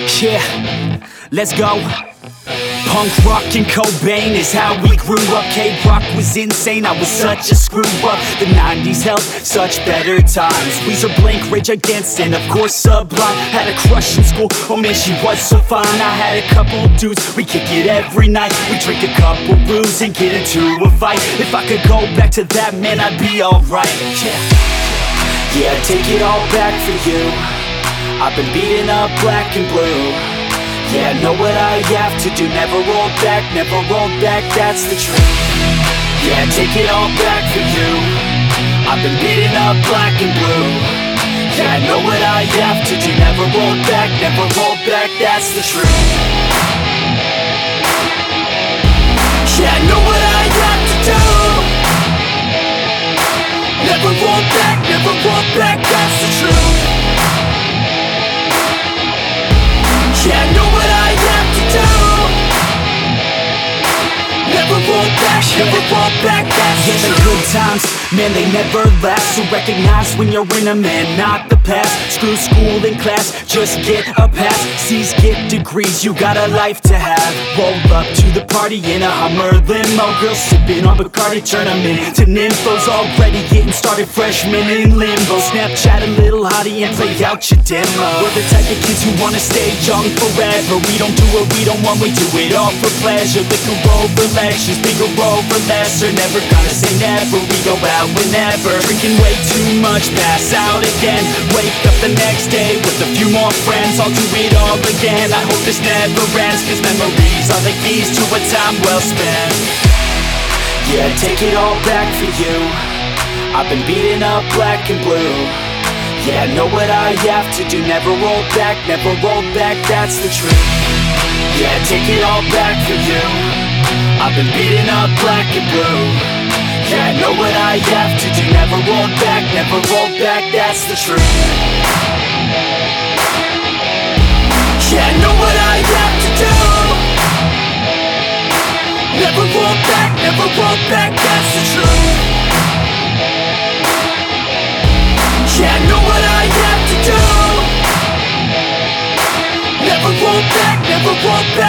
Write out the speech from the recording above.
Yeah, let's go. Punk rock and Cobain is how we grew up. K-Rock was insane, I was such a screw up. The 90s held such better times. Weezer, Blink, Rage Against, and of course Sublime. Had a crush in school, oh man she was so fine. I had a couple dudes, we kick it every night. We drink a couple brews and get into a fight. If I could go back to that, man, I'd be alright. Yeah, I take it all back for you. I've been beating up black and blue. Yeah, I know what I have to do. Never roll back, that's the truth. Yeah, take it all back for you. I've been beating up black and blue. Yeah, I know what I have to do. Never roll back, that's the truth. Yeah, I know what I have to do. Never roll back, that's the truth. Yeah, I know what I have to do. Never roll back, that's the truth. The good times, man, they never last. So recognize when you're in them and not the past. Screw school and class, just get a pass. C's get degrees, you got a life to have. Roll up to the party in a Hummer limo. Girls sipping on Bacardi, turn them into nymphos. Already getting started, freshmen in limbo. Snapchat a little hottie and play out your demo. We're the type of kids who wanna stay young forever. We don't do what we don't want, we do it all for pleasure. Liquor over lectures, bigger over lesser. Never gonna say never, we go out whenever. Drinking way too much, pass out again. Wake up the next day with a few more friends. I'll do it all again, I hope this never ends. Cause memories are the keys to a time well spent. Yeah, take it all back for you. I've been beating up black and blue. Yeah, I know what I have to do. Never roll back, that's the truth. Yeah, take it all back for you. I've been beating up black and blue. Yeah, I know what I have to do. Never roll back, that's the truth. Yeah, I know what I have to do. Never roll back, that's the truth. Yeah, I know what I have to do. Never roll back,